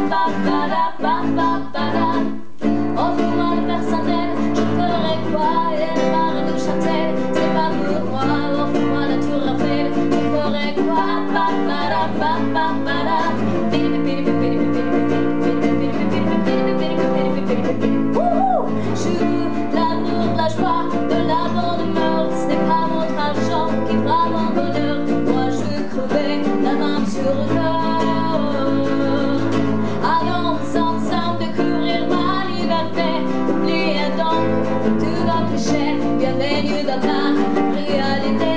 Offre-moi le personnel, je ferai quoi? Et le marais de Châtel, c'est pas pour moi. Offre-moi la tour Eiffel, je ferai quoi? Je veux l'amour, la joie, de la bonne humeur. Ce n'est pas votre argent qui fera mon bonheur. Moi je crevais la main sur le cœur. Allons ensemble découvrir ma liberté. Oubliez donc tous vos clichés. Bienvenue dans ma réalité.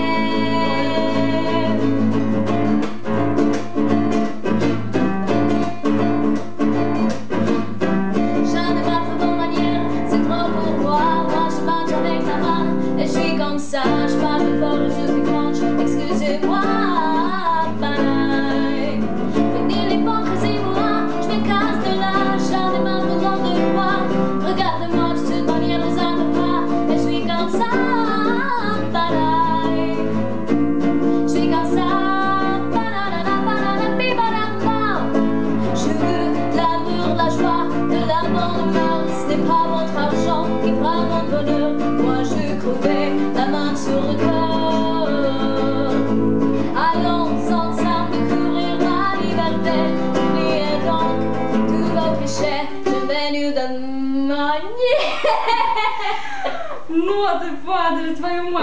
J'en ai marre de vos manières, c'est trop pour moi. Moi je marche avec la main et je suis comme ça. Je parle fort et je suis franche, excusez-moi. Bye. Fini l'hypocrisie, moi je me casse de là. J'en ai marre de l'ombre de moi. Regarde-moi de toute manière, les uns de moi. Et je suis comme ça. Bye. Je suis comme ça. Je veux l'amour, la joie, de la bonne humeur. Ce n'est pas votre argent qui fera mon bonheur. Moi je crevais la main sur le cœur. Allons ensemble découvrir ma liberté. Oubliez donc tous vos clichés. Bienvenue dans ma... Ну, ты падаль, твою мать!